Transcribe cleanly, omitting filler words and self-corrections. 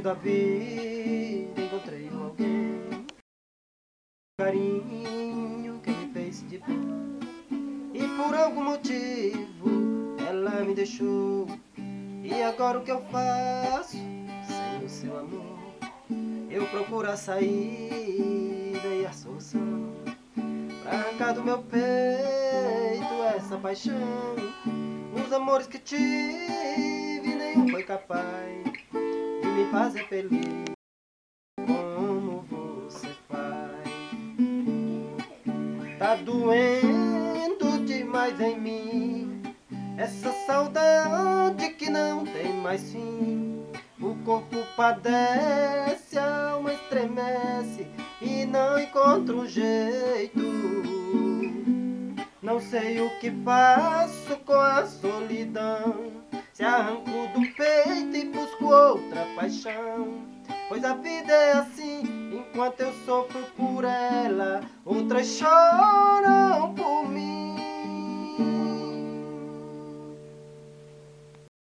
da vida encontrei alguém, carinho que me fez de bem, e por algum motivo ela me deixou. E agora o que eu faço sem o seu amor? Eu procuro a saída e a solução pra arrancar do meu peito essa paixão. Os amores que tive, nenhum foi capaz de me fazer feliz como você faz. Tá doendo demais em mim essa saudade que não tem mais fim. O corpo padece, a alma estremece e não encontro um jeito. Não sei o que faço com a solidão, se arranco do peito e busco outra paixão. Pois a vida é assim, enquanto eu sofro por ela, outras choram